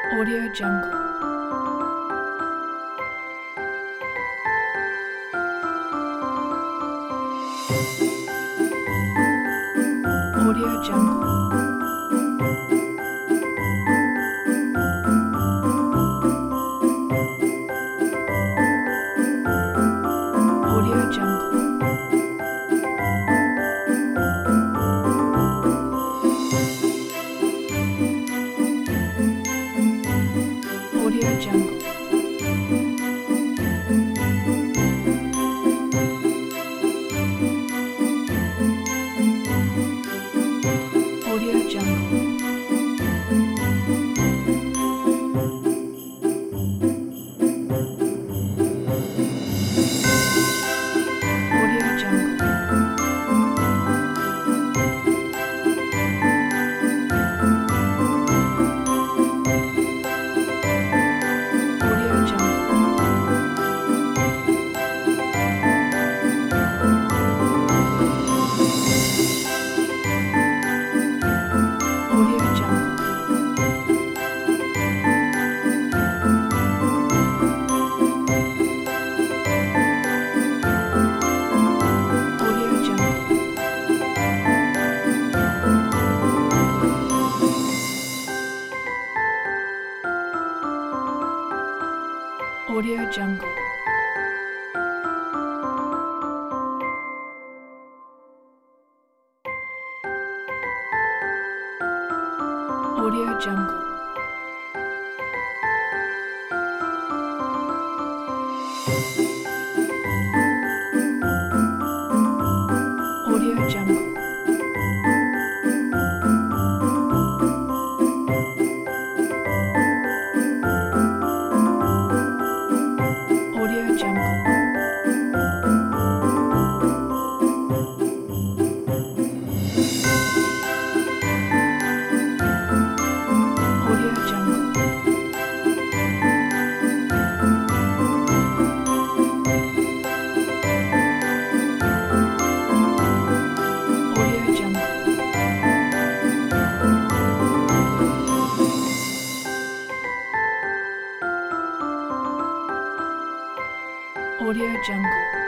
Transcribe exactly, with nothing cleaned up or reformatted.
Audio Jungle. Audio Jungle. Audio Jungle. Audio Jungle. Audio Jungle. Audio Jungle. Audio Jungle. Audio Jungle. Audio Jungle. Audio Jungle. Audio Jungle. Audio Jungle. Audio Jungle. Audio Jungle. Audio Jungle.